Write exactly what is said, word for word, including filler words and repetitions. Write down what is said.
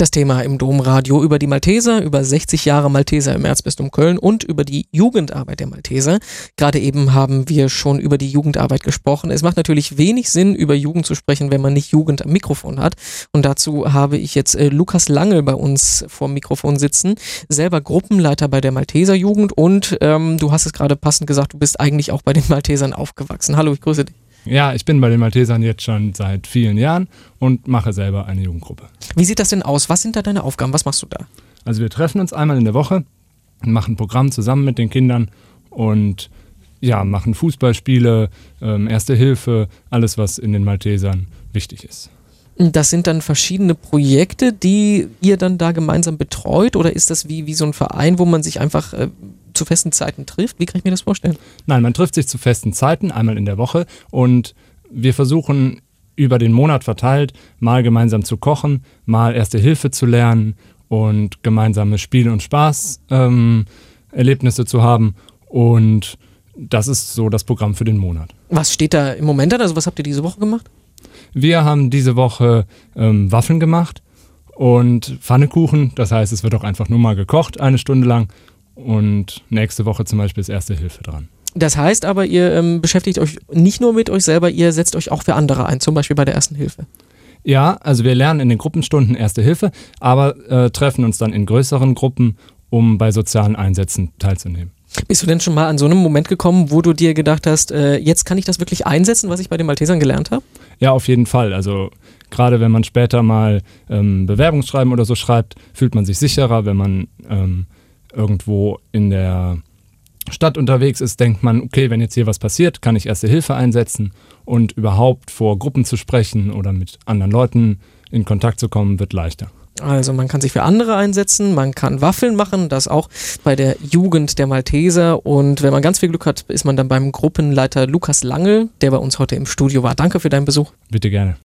Das Thema im Domradio über die Malteser, über sechzig Jahre Malteser im Erzbistum Köln und über die Jugendarbeit der Malteser. Gerade eben haben wir schon über die Jugendarbeit gesprochen. Es macht natürlich wenig Sinn, über Jugend zu sprechen, wenn man nicht Jugend am Mikrofon hat. Und dazu habe ich jetzt äh, Lukas Langel bei uns vor dem Mikrofon sitzen, selber Gruppenleiter bei der Malteser Jugend und ähm, du hast es gerade passend gesagt, du bist eigentlich auch bei den Maltesern aufgewachsen. Hallo, ich grüße dich. Ja, ich bin bei den Maltesern jetzt schon seit vielen Jahren und mache selber eine Jugendgruppe. Wie sieht das denn aus? Was sind da deine Aufgaben? Was machst du da? Also wir treffen uns einmal in der Woche, machen ein Programm zusammen mit den Kindern und ja, machen Fußballspiele, ähm, Erste Hilfe, alles, was in den Maltesern wichtig ist. Das sind dann verschiedene Projekte, die ihr dann da gemeinsam betreut, oder ist das wie, wie so ein Verein, wo man sich einfach äh, zu festen Zeiten trifft? Wie kann ich mir das vorstellen? Nein, man trifft sich zu festen Zeiten, einmal in der Woche, und wir versuchen über den Monat verteilt mal gemeinsam zu kochen, mal Erste Hilfe zu lernen und gemeinsame Spiel- und Spaß-Erlebnisse ähm, zu haben, und das ist so das Programm für den Monat. Was steht da im Moment an? Also was habt ihr diese Woche gemacht? Wir haben diese Woche ähm, Waffeln gemacht und Pfannekuchen. Das heißt, es wird auch einfach nur mal gekocht, eine Stunde lang. Und nächste Woche zum Beispiel ist Erste Hilfe dran. Das heißt aber, ihr ähm, beschäftigt euch nicht nur mit euch selber, ihr setzt euch auch für andere ein, zum Beispiel bei der Ersten Hilfe. Ja, also wir lernen in den Gruppenstunden Erste Hilfe, aber äh, treffen uns dann in größeren Gruppen, um bei sozialen Einsätzen teilzunehmen. Bist du denn schon mal an so einem Moment gekommen, wo du dir gedacht hast, äh, jetzt kann ich das wirklich einsetzen, was ich bei den Maltesern gelernt habe? Ja, auf jeden Fall. Also gerade wenn man später mal ähm, Bewerbungsschreiben oder so schreibt, fühlt man sich sicherer. Wenn man ähm, irgendwo in der Stadt unterwegs ist, denkt man, okay, wenn jetzt hier was passiert, kann ich Erste Hilfe einsetzen, und überhaupt vor Gruppen zu sprechen oder mit anderen Leuten in Kontakt zu kommen, wird leichter. Also man kann sich für andere einsetzen, man kann Waffeln machen, das auch bei der Jugend der Malteser, und wenn man ganz viel Glück hat, ist man dann beim Gruppenleiter Lukas Langel, der bei uns heute im Studio war. Danke für deinen Besuch. Bitte gerne.